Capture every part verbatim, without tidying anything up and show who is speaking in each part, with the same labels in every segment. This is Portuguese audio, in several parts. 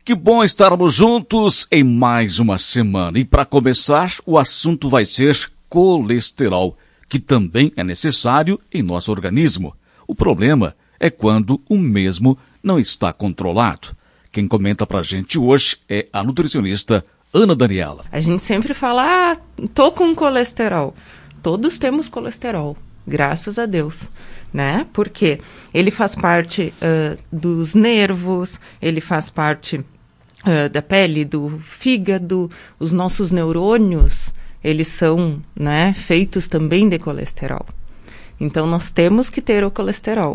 Speaker 1: Que bom estarmos juntos em mais uma semana. E para começar, o assunto vai ser colesterol, que também é necessário em nosso organismo. O problema é quando o mesmo não está controlado. Quem comenta pra gente hoje é a nutricionista Ana Daniela.
Speaker 2: A gente sempre fala, ah, tô com colesterol. Todos temos colesterol, graças a Deus, né? Porque ele faz parte uh, dos nervos, ele faz parte uh, da pele, do fígado, os nossos neurônios, eles são, né, feitos também de colesterol. Então, nós temos que ter o colesterol.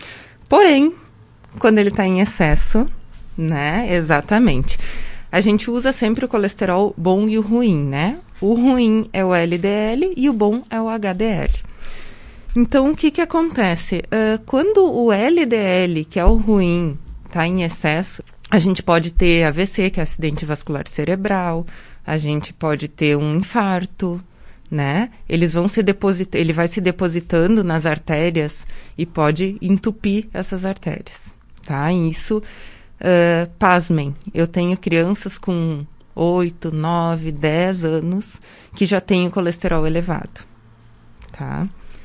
Speaker 2: Porém, quando ele está em excesso, né, exatamente, a gente usa sempre o colesterol bom e o ruim, né? O ruim é o L D L e o bom é o H D L. Então, o que que acontece? Uh, quando o L D L, que é o ruim, está em excesso, a gente pode ter A V C, que é acidente vascular cerebral, a gente pode ter um infarto, né? Eles vão se depositar, ele vai se depositando nas artérias e pode entupir essas artérias, tá? E isso, uh, pasmem, eu tenho crianças com oito, nove, dez anos que já têm o colesterol elevado, tá?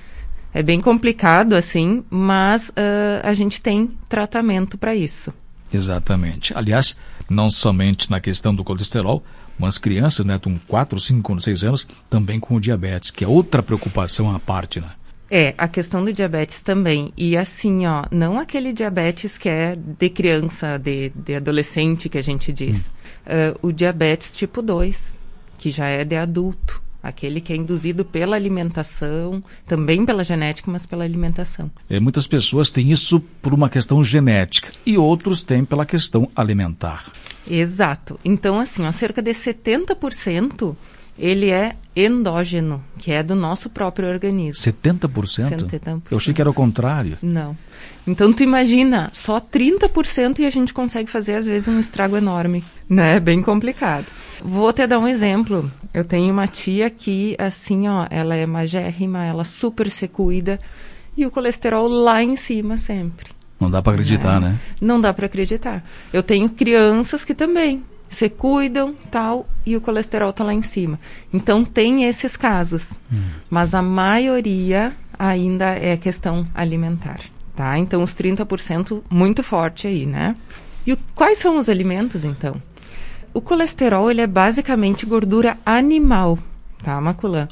Speaker 2: É bem complicado, assim, mas uh, a gente tem tratamento para isso.
Speaker 3: Exatamente. Aliás, não somente na questão do colesterol, mas crianças, né, com quatro, cinco, seis anos, também com o diabetes, que é outra preocupação à parte, né?
Speaker 2: É, a questão do diabetes também. E assim, ó, não aquele diabetes que é de criança, de, de adolescente, que a gente diz. Hum. Uh, o diabetes tipo dois, que já é de adulto. Aquele que é induzido pela alimentação, também pela genética, mas pela alimentação.
Speaker 3: É, muitas pessoas têm isso por uma questão genética e outros têm pela questão alimentar.
Speaker 2: Exato. Então, assim, ó, cerca de setenta por cento ele é endógeno, que é do nosso próprio organismo.
Speaker 3: setenta por cento? setenta por cento. Eu achei que era o contrário.
Speaker 2: Não. Então, tu imagina, só trinta por cento e a gente consegue fazer, às vezes, um estrago enorme, né? Bem complicado. Vou te dar um exemplo. Eu tenho uma tia que, assim, ó, ela é magérrima, ela super se cuida e o colesterol lá em cima sempre.
Speaker 3: Não dá para acreditar, né? né?
Speaker 2: Não dá para acreditar. Eu tenho crianças que também se cuidam, tal, e o colesterol tá lá em cima. Então, tem esses casos. Hum. Mas a maioria ainda é questão alimentar, tá? Então, os trinta por cento muito forte aí, né? E o, quais são os alimentos, então? O colesterol, ele é basicamente gordura animal, tá, Maculã?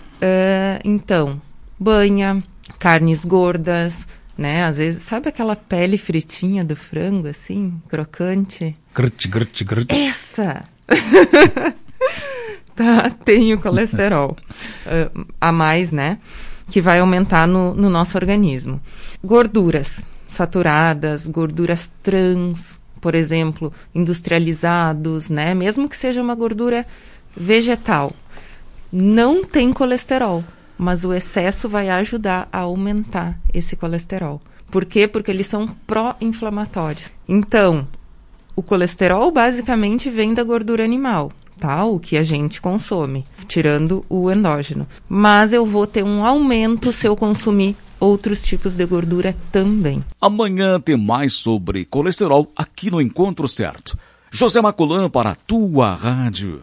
Speaker 2: Uh, então, banha, carnes gordas, né? Às vezes, sabe aquela pele fritinha do frango, assim, crocante?
Speaker 3: Grut, grut, grut.
Speaker 2: Essa! Tá, tem o colesterol uh, a mais, né? Que vai aumentar no, no nosso organismo. Gorduras saturadas, gorduras trans, por exemplo, industrializados, né? Mesmo que seja uma gordura vegetal, não tem colesterol, mas o excesso vai ajudar a aumentar esse colesterol. Por quê? Porque eles são pró-inflamatórios. Então, o colesterol basicamente vem da gordura animal, tá? O que a gente consome, tirando o endógeno. Mas eu vou ter um aumento se eu consumir outros tipos de gordura também.
Speaker 1: Amanhã tem mais sobre colesterol aqui no Encontro Certo. José Maculã para a tua rádio.